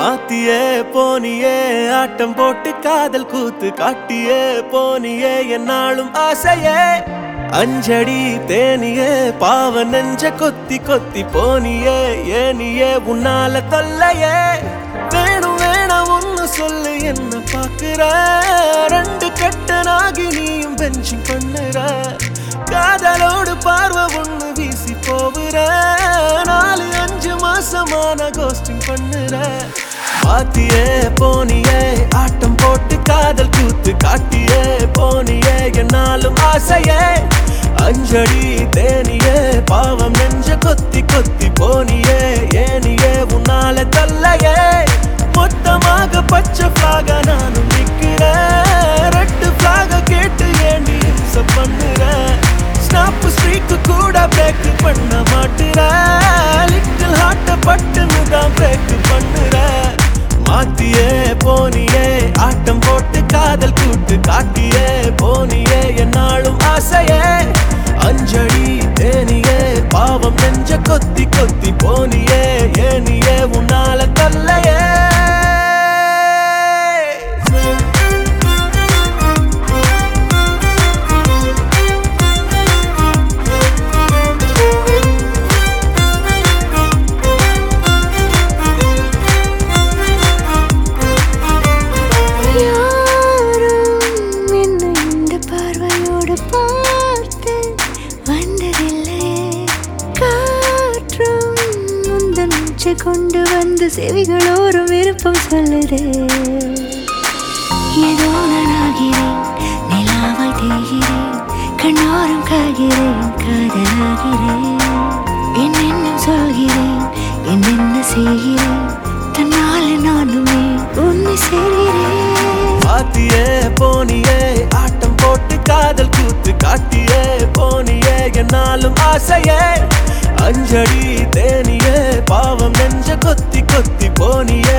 மாத்தியே போனியே ஆட்டம் போட்டு காதல் கூத்து காட்டியே போனியே என்னாலும் ஆசையே அஞ்சடி தேனியே பாவ நெஞ்ச கொத்தி கொத்தி போனியே ஏனியே உன்னால தொல்லையே வேணும் வேணாம் ஒன்னு சொல்லு என்ன பாக்குற ரெண்டு கட்டனாகி நீயும் பெஞ்சிங் பண்ணுற காதலோடு பார்வை ஒண்ணு வீசி போகுற 4-5 மாசமான கோஸ்டிங் பண்ணுற மாத்தியே போனியே ஆட்டம் போட்டு காதல் கூத்து காட்டியே போனியே என்னாலும் ஆசையே அஞ்சடி தேனியே பாவம் நெஞ்ச கொத்தி கொத்தி போனியே ஏனியே உன்னால தொல்லையே மொத்தமாக பச்சை ஃபிளாக நானும் நிக்கிறேன் ரெட்டு ஃபிளாக கேட்டு ஏண்டி இம்சை பண்ணுற ஸ்னாப் ஸ்ட்ரீக்கு கூட பிரேக் பண்ண மாட்டுற லிட்டில் ஹார்ட்ட பட்டுன்னு தான் பிரேக் பண்ணுற மாத்தியே போனியே ஆட்டம் போட்டு காதல் கூட்டு காட்டியே போனியே என்னாலும் ஆசையே அஞ்சடி தேனியே பாவம் நெஞ்ச கொத்தி கொத்தி போனியே ஏனியே உன்னால தொல்லையே கொண்டு வந்து செவிகளோரும் விருப்பம் சொல்லுதே ஏதோ நானாகிறேன் நிலாவாய் தேய்கிறேன் கண்ணோரம் காகிறேன் காதலாகிறேன் என்னென்னும் சொல்கிறேன் என்னென்ன செய்கிறேன் தன்னால நானுமே உன்னை சேர்கிறேன் மாத்தியே போனியே ஆட்டம் போட்டு காதல் கூத்து காட்டியே போனியே என்னாலும் ஆசையே அஞ்சடி தேனியே பாவம் நெஞ்ச கொத்தி கொத்தி போனியே